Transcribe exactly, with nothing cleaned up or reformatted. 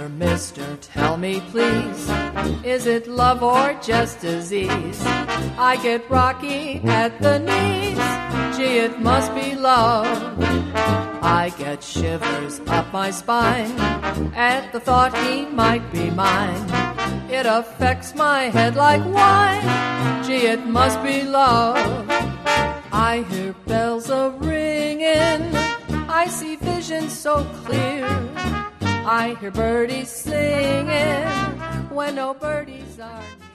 mister, tell me please, is it love or just disease? I get rocky at the knees, gee, it must be love. I get shivers up my spine at the thought he might be mine. It affects my head like wine, gee, it must be love. I hear bells a-ringing, I see visions so clear. I hear birdies singing when no birdies are near.